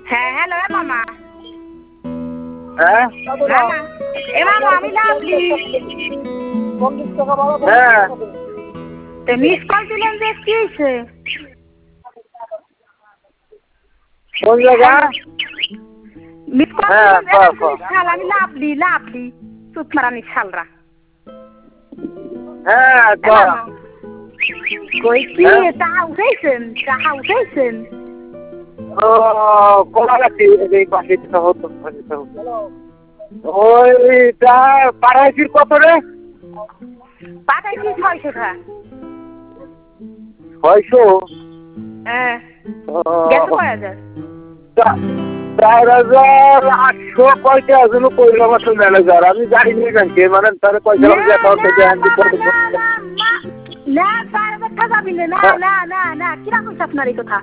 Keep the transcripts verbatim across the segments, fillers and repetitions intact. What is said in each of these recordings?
হ্যাঁ হ্যালো মামা। হ্যাঁ মামা এ মামা আমি লাভলি। হ্যাঁ তো মিস কল দিলেন যে কি হয়েছে? কোন জায়গা? মিস কল হ্যাঁ দিলেন ক ক শাল আমি লাভলি লাভলি সুতমারানি শালরা। হ্যাঁ ক কই কি হ্যাঁ? টাকা উঠাইছেন? টাকা উঠাইছেন? ও কোলা গাছি এই পাশে দিতে হতো দিতে হতো ওইটা পাড়াইছির কত রে? পাঠাইছি ছয়শো টাকা। ছয়শো? হ্যাঁ ও, গেছে কয় হাজার? চা- চার হাজার আটশো কয়টা যেন কইলাম আসলে ম্যানেজার আমি জানি নি ব্যাংকে মানে তারা পয়সা না আমাকে অ্যাকাউন্ট থেকে হ্যান্ড না করে না না না না চার হাজার টাকা যাবি না না না না না কিরা কইছে আপনার এই কথা?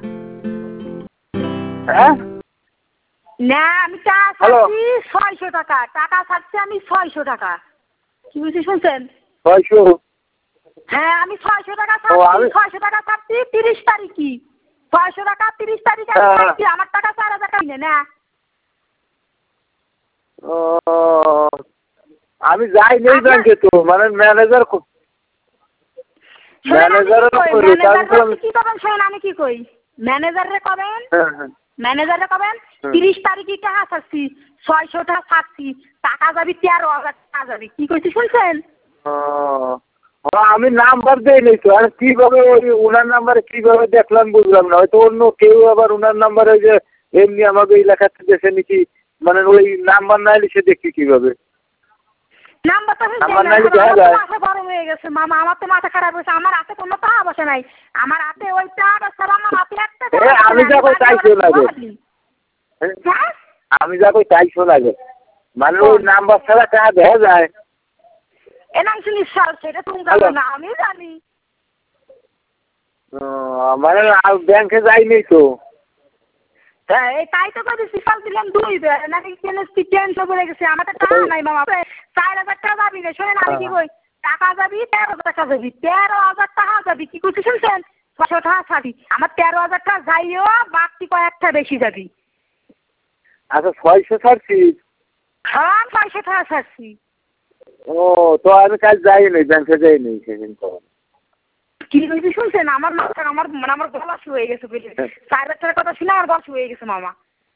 হ্যাঁ না আমি টাকা হ্যালো ছাড়ছি ছয়শো টাকা টাকা ছাড়ছি আমি ছয়শো টাকা। কি বুঝি শুনছেন? ছয়শো? হ্যাঁ আমি ছয়শো টাকা ও ছাড়ছি আমি ছয়শো টাকা ছাড়ছি তিরিশ তারিখই ছয়শো টাকা তিরিশ তারিখে আমি হ্যাঁ ছাড়ছি আমার টাকা চার হাজার টাকা নিয়ে না। ও আমি যাই নেই ব্যাংকে তো মানে ম্যানেজার ম্যানেজারের ম্যানেজার কি করবেন শোনেন আমি কি কই ম্যানেজারে কবেন হ্যাঁ হ্যাঁ ম্যানেজারে কবেন তিরিশ তারিখে টাকা ছাড়ছি ছয়শো টাকা ছাড়ছি টাকা যাবি তেরো হাজার টাকা যাবি কি কইছি শুনছেন? ও আমি নাম্বার দেই নাই তো আর কিভাবে ওই ওনার নাম্বারে কিভাবে দেখলাম বুঝলাম না হয়তো অন্য কেউ আবার ওনার নাম্বারে যে এমনি আমাকে এই লেখাতে দেখে নিকি মানে ওই নাম্বার না এলে সে দেখি কিভাবে নাম্বার তো নাম্বার না এলে দেখা যায়। মাথা গরম হয়ে গেছে মামা আমার তো মাথা খারাপ হয়েছে আমার হাতে কোনো টাকা বসে নাই আমার হাতে ওই টাকা ছাড়া আমার হাতে একটা আমি যা কই তাই শোন লাগে হ্যাঁ আমি যা কই তাই শোন লাগে মানে ওই নাম্বার ছাড়া টাকা দেখা যায় এনাম শুনি স্যার সেটা তুমি জানো না আমি জানি। মানে ব্যাংকে যাইনি তো এই তাই তো করে সিফাল দিলাম দুই নাকি কেন টেন্স পড়ে গেছে আমার টাকা নাই মামা চার হাজার টাকা যাবি না শোনেন আমি কি কই টাকা যাবি তেরো হাজার টাকা যাবি তেরো হাজার টাকা যাবি কি করছি শুনছেন ছশো টাকা ছাড়ি আমার তেরো হাজার টাকা যাইও বাকি কয়েকটা বেশি যাবি। আচ্ছা ছয়শো ছাড়ছি? হ্যাঁ ছয়শো টাকা ছাড়ছি। ও তো আমি কাল যাইনি ব্যাংকে যাইনি সেদিন তো কি বলছি শুনছেন আমার মাথা আমার মানে আমার গলা শুয়ে গেছে বুঝলি চার হাজার টাকার কথা শুনে আমার গলা শুয়ে গেছে মামা।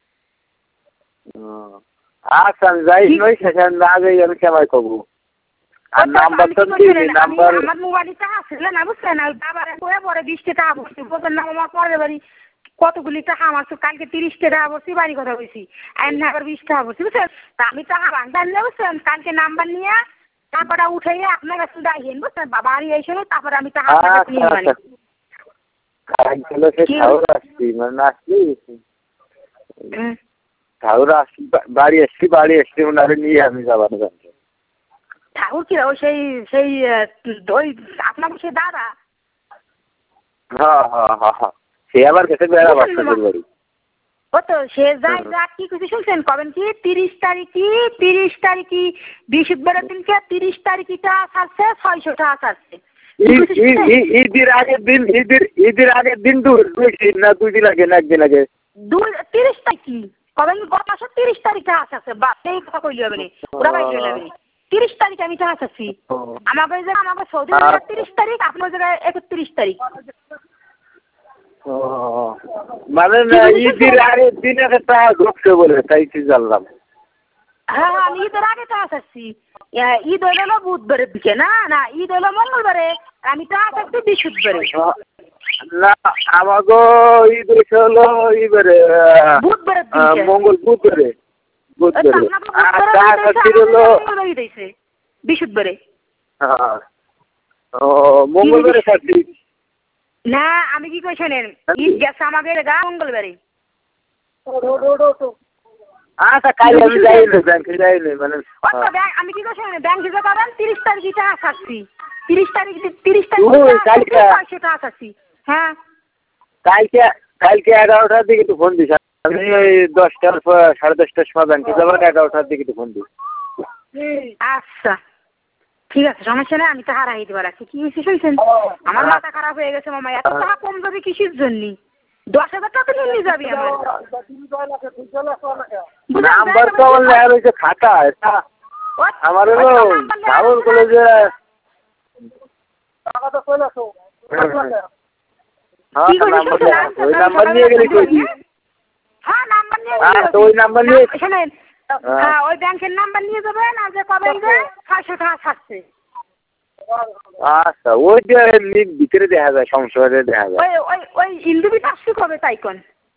আচ্ছা আমি যাই নই সেখানে না যাই আমি কেমন করবো আর নাম্বার তো নাম্বার আমার মোবাইলে টাকা ছিল না বুঝছেন না বাবার করে পরে বিশটা টাকা বসছি বোঝেন না আমার পরের বাড়ি কতগুলি টাকা আমার তো কালকে তিরিশটা টাকা বসছি বাড়ি কথা বলছি এমনি আবার বিশ টাকা বসছি বুঝছেন তা আমি টাকা ভাঙতে আনলে বুঝছেন কালকে নাম্বার নিয়ে টাকাটা উঠে আপনার কাছে যাইয়েন বুঝছেন বাড়ি এসে তারপরে আমি টাকা নিয়ে মানে ঠাউর আসছি মানে আসছি ঠাউর আসছি বাড়ি এসছি বাড়ি এসছি ওনারে নিয়ে আমি যাবার জানছি ঠাকুর কি ও সেই সেই ওই আপনার সেই দাদা হ্যাঁ হ্যাঁ হ্যাঁ হ্যাঁ সে আবার গেছে বেড়া বাচ্চাদের বাড়ি ও তো সে যাই যা কি কিছু শুনছেন কবেন কি তিরিশ তারিখই তিরিশ তারিখই বৃহস্পতিবারের দিনকে তিরিশ তারিখটা ছাড়ছে ছয়শো টাকা ছাড়ছে ঈদের আগের দিন ঈদের ঈদের আগের দিন দুই দিন না দুই দিন আগে না একদিন আগে দুই তিরিশ তারিখই কবেন গত মাসের তিরিশ তারিখে আসছে বা সেই কথা কইলি হবে ওরা বাইরে যাবে তিরিশ তারিখে আমি টাকা চাচ্ছি আমাকে ওই জায়গায় আমাকে সৌদি আরবের তিরিশ তারিখ আপনার ওই জায়গায় একত্রিশ তারিখ মানে ঈদের আগের দিন একটা ঢুকছে বলে তাই কি জানলাম। হ্যাঁ হ্যাঁ আমি ঈদের আগে টাকা চাচ্ছি ঈদ হইলো বুধবারের দিকে না না ঈদ হইলো মঙ্গলবারে আমি টাকা চাচ্ছি বৃহস্পতিবারে না আমাকে ঈদ হলো এবারে বুধবারের মঙ্গল বুধবারে বুধবারে আর টাকা চাচ্ছি হলো বৃহস্পতিবারে ও মঙ্গলবারে চাচ্ছি না আমি কি কই শোনেন ঈদ গেছে আমাদের গা মঙ্গলবারে আচ্ছা কাল আমি যাইনি ব্যাংকে যাইনি মানে আমি কি কই শোনেন ব্যাংকে যা করেন তিরিশ তারিখে টাকা চাচ্ছি তিরিশ তারিখ তিরিশ তারিখ ছয়শো টাকা চাচ্ছি। হ্যাঁ কালকে কালকে এগারোটার দিকে একটু ফোন দিস আমি ওই দশটার সাড়ে দশটার সময় ব্যাংকে যাবেন এগারোটার দিকে একটু ফোন দিস। আচ্ছা ঠিক আছে সমস্যা নেই আমি তো হারাই দিতে পারছি কি হয়েছে শুনছেন আমার মাথা খারাপ হয়ে গেছে মামা এত টাকা কম যাবে কিসের জন্য দশ হাজার টাকা নিয়ে যাবি আমার নাম্বার তো আমার লেখা রয়েছে খাতা এটা আমার হলো সাগর কলেজে ওই নাম্বার নিয়ে গেলি কই হ্যাঁ নাম্বার নিয়ে হ্যাঁ তো ওই নাম্বার নিয়ে শোনেন হ্যাঁ ওই ব্যাংকের নাম্বার নিয়ে যাবেন আর যে কবেন যে ছয়শো টাকা ছাড়ছে আচ্ছা ওই যে ভিতরে দেখা যায় সংসদে দেখা যায় ওই ওই ওই ইন্দুবিটা আসছি কবে তাই কোন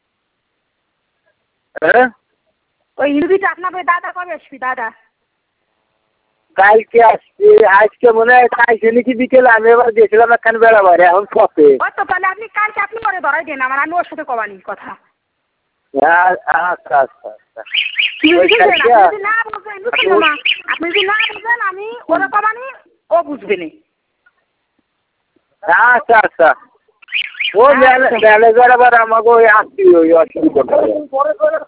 হ্যাঁ ওই ইন্দুবিটা আপনার দাদা কবে আসবি দাদা কালকে আসছে আজকে মনে হয় আইসে নাকি বিকেলে আমি এবার গেছিলাম একখান বেড়া বাইরে এখন কপে ওই তো তাহলে আপনি কালকে আপনি করে ধরাই দেন আমার আমি ওর সাথে কবানি কথা আচ্ছা আচ্ছা আচ্ছা আপনি না বুঝবেন বুঝছেন না আপনি যদি না বুঝবেন আমি ওরা কবানি ও বুঝবে না আচ্ছা আচ্ছা ও ম্যানেজার আবার আমাকে ওই আসছি ওই অসুবিধা